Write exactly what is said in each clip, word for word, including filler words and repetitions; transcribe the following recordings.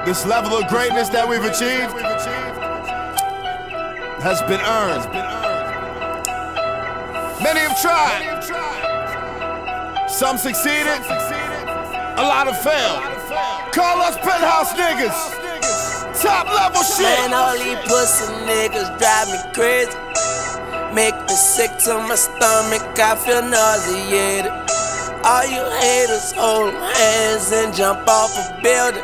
This level of greatness that we've achieved has been earned. Many have tried. Some succeeded. A lot have failed. Call us penthouse niggas. Top level shit. Man, all these pussy niggas drive me crazy. Make me sick to my stomach, I feel nauseated. All you haters hold hands and jump off a building.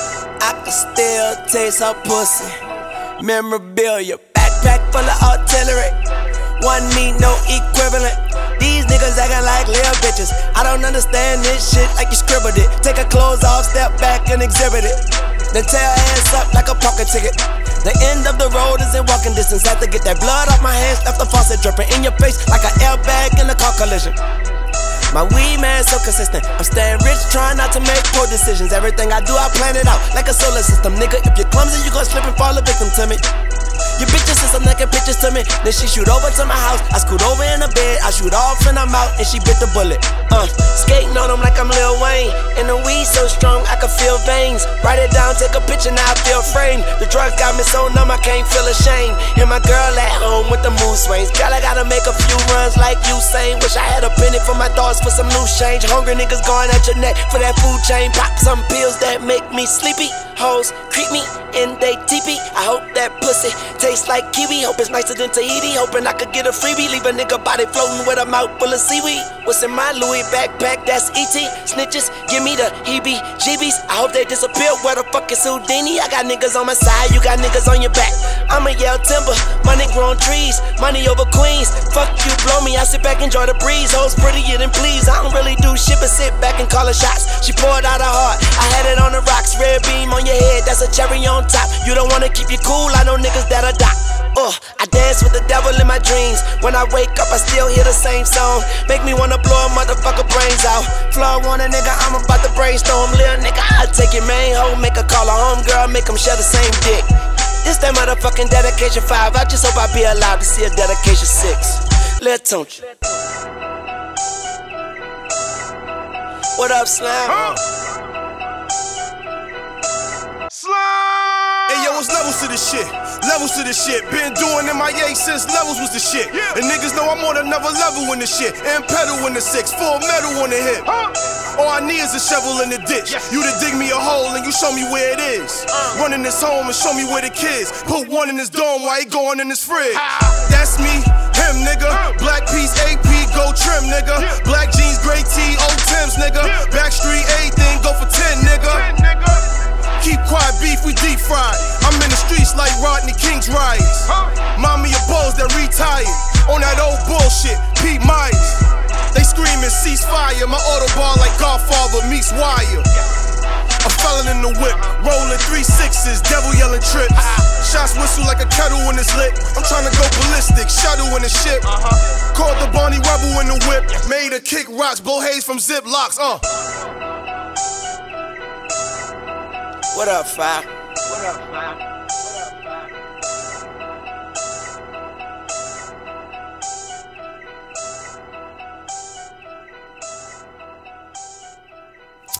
I can still taste her pussy. Memorabilia, backpack full of artillery. One me, no equivalent. These niggas acting like little bitches. I don't understand this shit like you scribbled it. Take her clothes off, step back and exhibit it. Then tear her ass up like a pocket ticket. The end of the road is in walking distance. Have to get that blood off my hands, left the faucet dripping in your face like an airbag in a car collision. My weed man so consistent. I'm staying rich, trying not to make poor decisions. Everything I do, I plan it out like a solar system. Nigga, if you're clumsy, you gon' slip and fall a victim to me. Your bitches send some naked pictures to me. Then she shoot over to my house. I scoot over in the bed. I shoot off and I'm out. And she bit the bullet. Uh, skating on them like I'm Lil Wayne. And the weed so strong I can feel veins. Write it down, take a picture, now I feel framed. The drugs got me so numb I can't feel ashamed. And my girl at home with the mood swings. Girl, I gotta make a few runs like Usain. Wish I had a penny for my thoughts for some loose change. Hungry niggas going at your neck for that food chain. Pop some pills that make me sleepy. Hoes creep me in they teepee. I hope that pussy tastes like kiwi. Hope it's nicer than Tahiti. Hoping I could get a freebie. Leave a nigga body floating with a mouth full of seaweed. What's in my Louis backpack? That's E T. Snitches, give me the heebie-jeebies. I hope they disappear. Where the fuck is Houdini? I got niggas on my side, you got niggas on your back. I'ma yell timber, money grown trees, money over queens. Fuck you, blow me, I sit back, enjoy the breeze. Hoes prettier than please. I don't really do shit but sit back and call her shots. She poured out her heart, I had it on the rocks. Red beam on your head, that's a cherry on top. You don't wanna keep you cool, I know niggas that'll die. Uh, I dance with the devil in my dreams. When I wake up, I still hear the same song. Make me wanna blow a motherfucker brains out. Floor want a nigga, I'm about to brainstorm. Lil' nigga, I'll take your main hoe. Make her call her homegirl, make them share the same dick. This that motherfucking dedication five. I just hope I be allowed to see a dedication six. Lil' Tunch. What up, Slam? Huh? Hey yo, it's levels to this shit. Levels to this shit. Been doing M I A since levels was the shit. Yeah. And niggas know I'm on another level in the shit. And pedal in the six, full metal on the hip. Huh? All I need is a shovel in the ditch. Yes. You to dig me a hole and you show me where it is. Uh. Running this home and show me where the kids. Put one in his dome while he going in his fridge. Ah. That's me, him nigga. Uh. Black piece, A P, go trim nigga. Yeah. Black jeans, gray tee, old Timbs nigga. Yeah. Backstreet, everything go for ten nigga. ten, nigga. Keep quiet, beef, we deep fried. I'm in the streets like Rodney King's riots. Mommy of balls that retired on that old bullshit, Pete Myers. They screaming ceasefire, my autobahn like Godfather meets Wire. A felon in the whip, rolling three sixes, devil yelling trips. Shots whistle like a kettle when it's lit. I'm trying to go ballistic, shuttle in the ship. Called the Barney Rebel in the whip, made a kick rocks, blow haze from Ziplocs. Uh. What up, Fi? What up, Fi?